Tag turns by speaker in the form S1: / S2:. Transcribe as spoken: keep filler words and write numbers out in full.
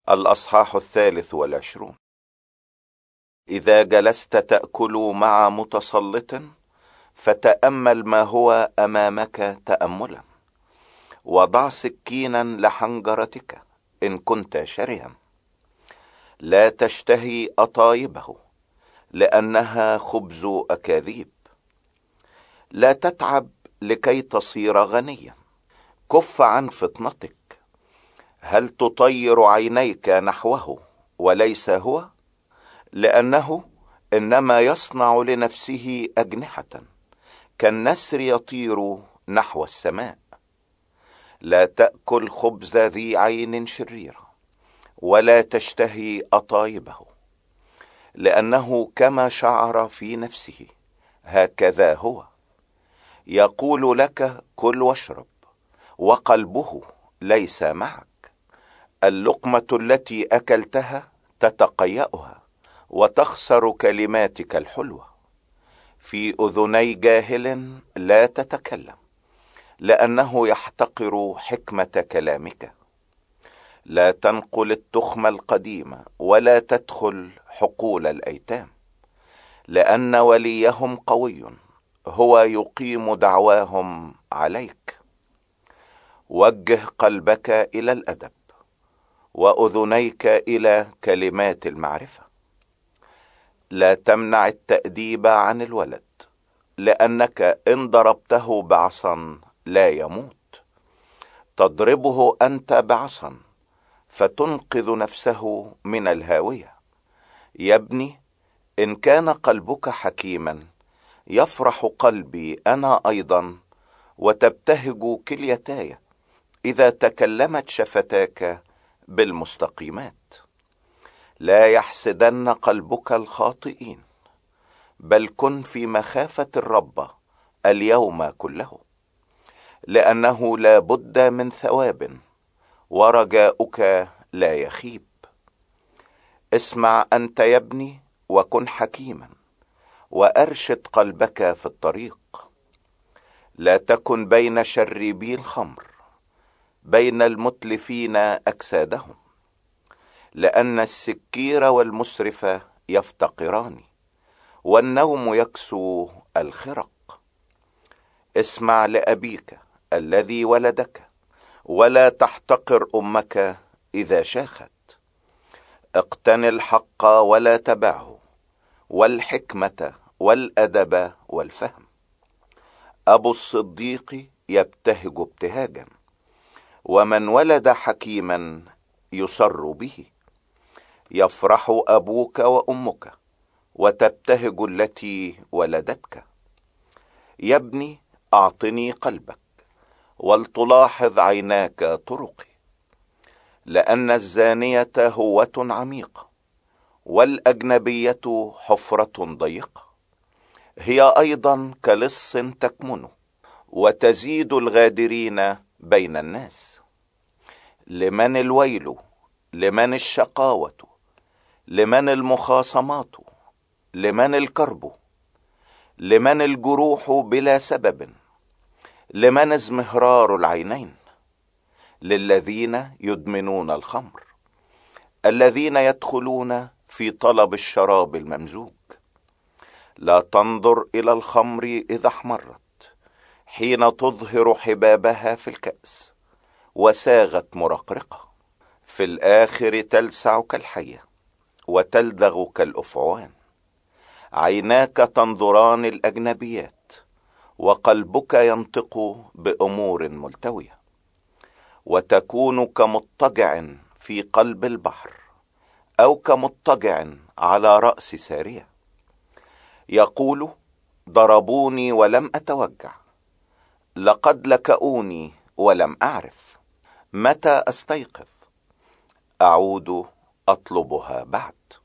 S1: الأصحاح الثالث والعشرون. إذا جلست تأكل مع متسلط فتأمل ما هو أمامك تأملا، وضع سكينا لحنجرتك إن كنت شرها. لا تشتهي أطايبه لأنها خبز أكاذيب. لا تتعب لكي تصير غنيا. كف عن فطنتك. هل تطير عينيك نحوه وليس هو؟ لأنه إنما يصنع لنفسه أجنحة كالنسر يطير نحو السماء. لا تأكل خبز ذي عين شريرة ولا تشتهي أطايبه، لأنه كما شعر في نفسه هكذا هو. يقول لك كل واشرب وقلبه ليس معك. اللقمة التي أكلتها تتقيأها وتخسر كلماتك الحلوة. في أذني جاهل لا تتكلم، لأنه يحتقر حكمة كلامك. لا تنقل التخم القديم ولا تدخل حقول الأيتام، لأن وليهم قوي هو يقيم دعواهم عليك. وجه قلبك إلى الأدب وأذنيك إلى كلمات المعرفة. لا تمنع التأديب عن الولد، لأنك إن ضربته بعصا لا يموت. تضربه أنت بعصا فتنقذ نفسه من الهاوية. يا ابني، إن كان قلبك حكيما يفرح قلبي أنا أيضا، وتبتهج كليتاي إذا تكلمت شفتاك بالمستقيمات. لا يحسدن قلبك الخاطئين، بل كن في مخافة الرب اليوم كله، لأنه لا بد من ثواب ورجاؤك لا يخيب. اسمع أنت يا ابني وكن حكيما، وأرشد قلبك في الطريق. لا تكن بين شربي الخمر، بين المتلفين أجسادهم، لأن السكير والمسرف يفتقران، والنوم يكسو الخرق. اسمع لأبيك الذي ولدك، ولا تحتقر أمك إذا شاخت. اقتن الحق ولا تبعه، والحكمة والأدب والفهم. أبو الصديق يبتهج ابتهاجا، ومن ولد حكيما يسر به. يفرح أبوك وأمك، وتبتهج التي ولدتك. يا ابني، أعطني قلبك، ولتلاحظ عيناك طرقي. لأن الزانية هوة عميقة، والأجنبية حفرة ضيقة. هي أيضا كلص تكمن، وتزيد الغادرين بين الناس. لمن الويل، لمن الشقاوة، لمن المخاصمات، لمن الكرب، لمن الجروح بلا سبب، لمن ازمهرار العينين. للذين يدمنون الخمر، الذين يدخلون في طلب الشراب الممزوج. لا تنظر إلى الخمر إذا احمرت، حين تظهر حبابها في الكأس وساغت مرقرقة. في الآخر تلسع كالحية وتلدغ كالأفعوان. عيناك تنظران الأجنبيات، وقلبك ينطق بأمور ملتوية. وتكون كمضطجع في قلب البحر، أو كمضطجع على رأس سارية. يقول: ضربوني ولم أتوجع، لقد لكؤوني ولم أعرف. متى أستيقظ؟ أعود أطلبها بعد.